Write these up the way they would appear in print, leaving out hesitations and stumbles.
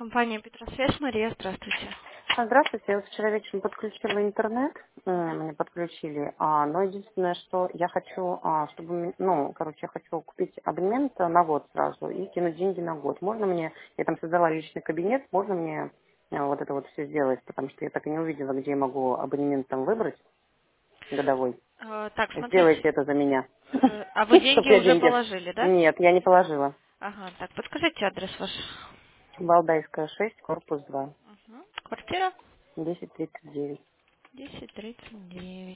Компания Петросвязь, Мария, здравствуйте. Здравствуйте, я вот вчера вечером подключила интернет, мне подключили, но единственное, что я хочу, чтобы, я хочу купить абонемент на год сразу и кинуть деньги на год. Можно мне, я там создала личный кабинет, можно мне вот это вот все сделать, потому что я так и не увидела, где я могу абонемент там выбрать годовой. Так, Сделайте смотрите, это за меня, а вы чтобы деньги я уже деньги... положили, да? Нет, я не положила. Ага, так, подскажите адрес ваш. Валдайская 6, корпус 2, Мгм. Квартира 1039. 1039.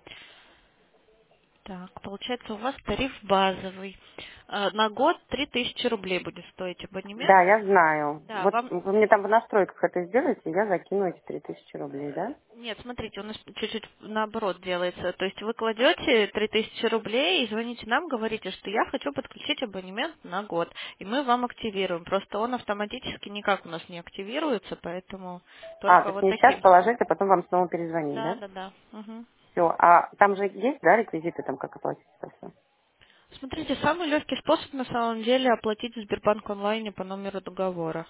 Так, получается, у вас тариф базовый. На год 3000 рублей будет стоить абонемент. Да, я знаю. Да, Вот вам... вы мне там в настройках это сделаете, я закину эти 3000 рублей, да? Нет, смотрите, у нас чуть-чуть наоборот делается. То есть вы кладете 3000 рублей и звоните нам, говорите, что я хочу подключить абонемент на год. И мы вам активируем. Просто он автоматически никак у нас не активируется, поэтому То только есть вот мне сейчас таким. положить, а потом вам снова перезвонить, Да, да? да, да. Мгм. Все. А там же есть, да, реквизиты, там, как оплатить это все? Смотрите, самый легкий способ на самом деле оплатить в Сбербанк онлайне по номеру договора.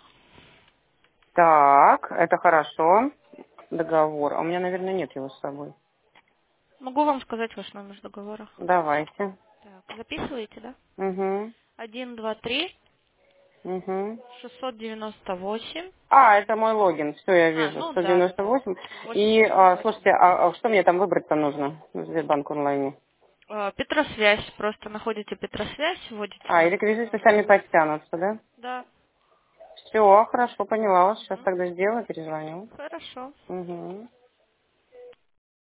Так, это хорошо. Договор. А у меня, наверное, нет его с собой. Могу вам сказать ваш номер договора. Давайте. Так, записываете, да? Угу. 123 Угу. 698. Это мой логин. Все, я вижу. Ну да, да, да. 198. И, 88. слушайте, что мне там выбрать-то нужно в Сбербанк онлайне? Петросвязь. Просто находите Петросвязь, вводите И наш реквизиты сами номер. подтянутся, да? Да. Все, хорошо, поняла вас. Сейчас Мгм. тогда сделаю, перезвоню. Хорошо. Угу.